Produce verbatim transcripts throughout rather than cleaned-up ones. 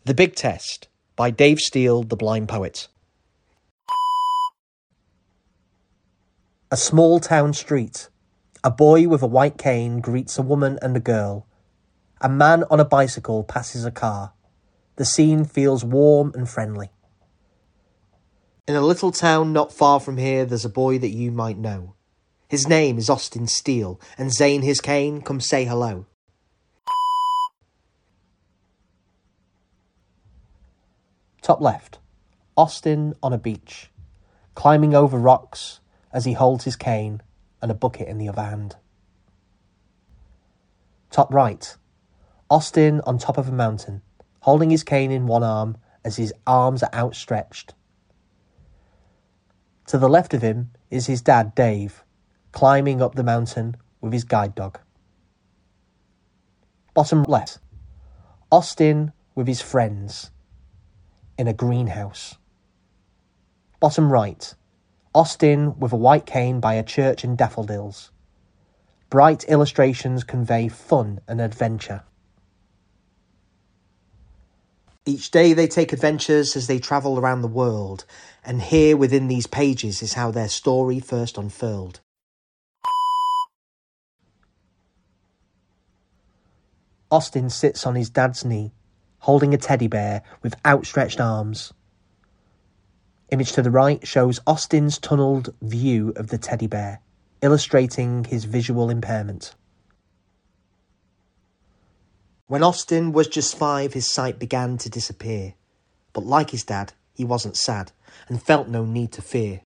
The Big Test by Dave Steele, the blind poet. A small town street. A boy with a white cane greets a woman and a girl. A man on a bicycle passes a car. The scene feels warm and friendly. In a little town not far from here, there's a boy that you might know. His name is Austin Steele, and Zane his cane, come say hello. Top left. Austin on a beach, climbing over rocks as he holds his cane and a bucket in the other hand. Top right. Austin on top of a mountain, holding his cane in one arm as his arms are outstretched. To the left of him is his dad, Dave, climbing up the mountain with his guide dog. Bottom left. Austin with his friends in a greenhouse. Bottom right. Austin with a white cane by a church and daffodils. Bright illustrations convey fun and adventure. Each day they take adventures as they travel around the world, and here within these pages is how their story first unfurled. Austin sits on his dad's knee, holding a teddy bear with outstretched arms. Image to the right shows Austin's tunnelled view of the teddy bear, illustrating his visual impairment. When Austin was just five, his sight began to disappear. But like his dad, he wasn't sad, and felt no need to fear.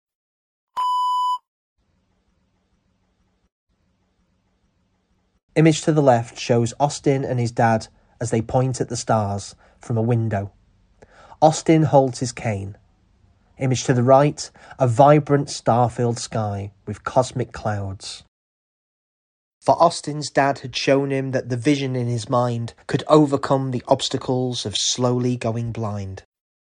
Image to the left shows Austin and his dad as they point at the stars from a window. Austin holds his cane. Image to the right, a vibrant star-filled sky with cosmic clouds. For Austin's dad had shown him that the vision in his mind could overcome the obstacles of slowly going blind.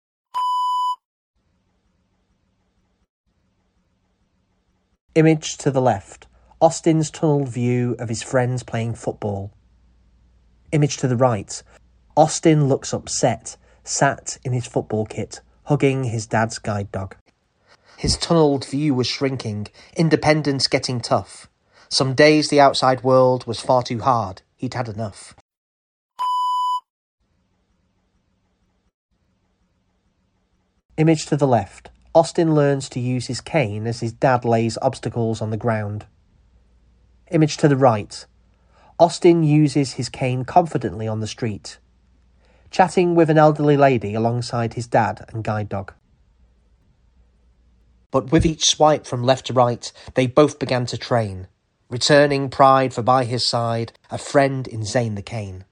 Image to the left, Austin's tunnelled view of his friends playing football. Image to the right, Austin looks upset, sat in his football kit, hugging his dad's guide dog. His tunnelled view was shrinking, independence getting tough. Some days the outside world was far too hard, he'd had enough. Image to the left, Austin learns to use his cane as his dad lays obstacles on the ground. Image to the right, Austin uses his cane confidently on the street, chatting with an elderly lady alongside his dad and guide dog. But with each swipe from left to right, they both began to train, returning pride for by his side, a friend in Zane the cane.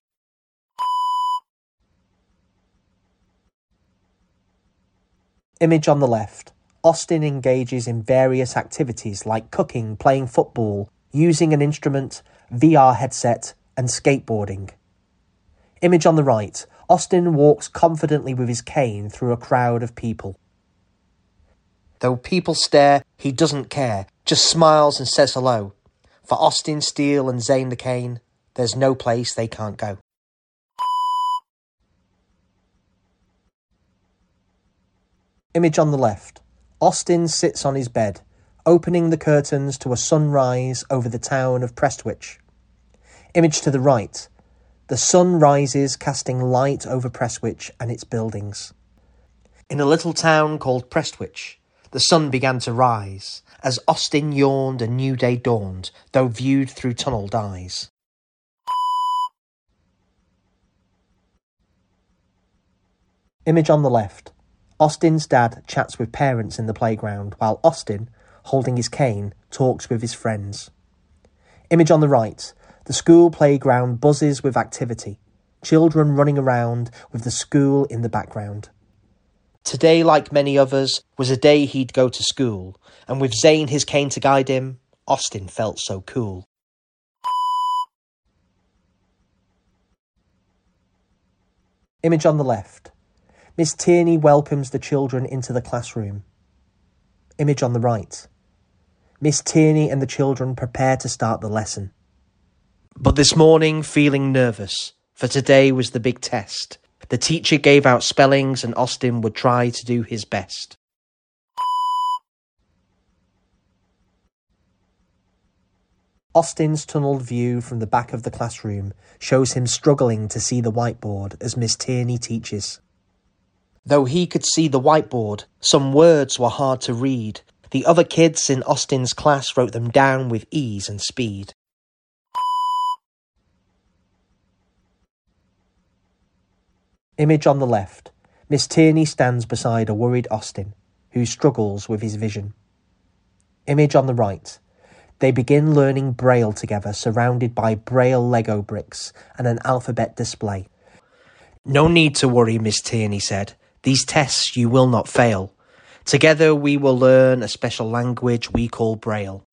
Image on the left, Austin engages in various activities like cooking, playing football, using an instrument, V R headset, and skateboarding. Image on the right, Austin walks confidently with his cane through a crowd of people. Though people stare, he doesn't care, just smiles and says hello. For Austin Steele and Zane the cane, there's no place they can't go. Image on the left, Austin sits on his bed, opening the curtains to a sunrise over the town of Prestwich. Image to the right, the sun rises, casting light over Prestwich and its buildings. In a little town called Prestwich, the sun began to rise. As Austin yawned, a new day dawned, though viewed through tunnelled eyes. Image on the left, Austin's dad chats with parents in the playground, while Austin, holding his cane, talks with his friends. Image on the right, the school playground buzzes with activity, children running around with the school in the background. Today, like many others, was a day he'd go to school, and with Zane his cane to guide him, Austin felt so cool. Image on the left, Miss Tierney welcomes the children into the classroom. Image on the right, Miss Tierney and the children prepare to start the lesson. But this morning, feeling nervous, for today was the big test. The teacher gave out spellings and Austin would try to do his best. Austin's tunnelled view from the back of the classroom shows him struggling to see the whiteboard as Miss Tierney teaches. Though he could see the whiteboard, some words were hard to read. The other kids in Austin's class wrote them down with ease and speed. Image on the left. Miss Tierney stands beside a worried Austin, who struggles with his vision. Image on the right. They begin learning Braille together, surrounded by Braille Lego bricks and an alphabet display. "No need to worry," Miss Tierney said. "These tests you will not fail. Together we will learn a special language we call Braille."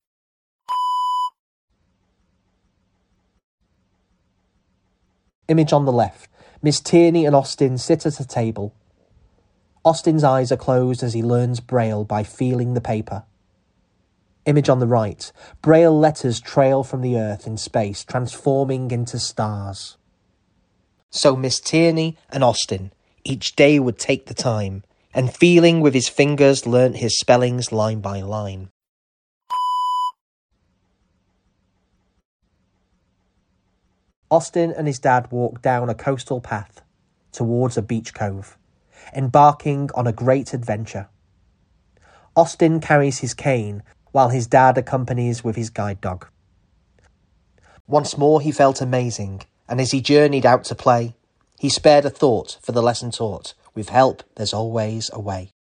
Image on the left. Miss Tierney and Austin sit at a table. Austin's eyes are closed as he learns Braille by feeling the paper. Image on the right. Braille letters trail from the earth in space, transforming into stars. So Miss Tierney and Austin each day would take the time, and feeling with his fingers learnt his spellings line by line. Austin and his dad walk down a coastal path towards a beach cove, embarking on a great adventure. Austin carries his cane, while his dad accompanies with his guide dog. Once more he felt amazing, and as he journeyed out to play, he spared a thought for the lesson taught. With help, there's always a way.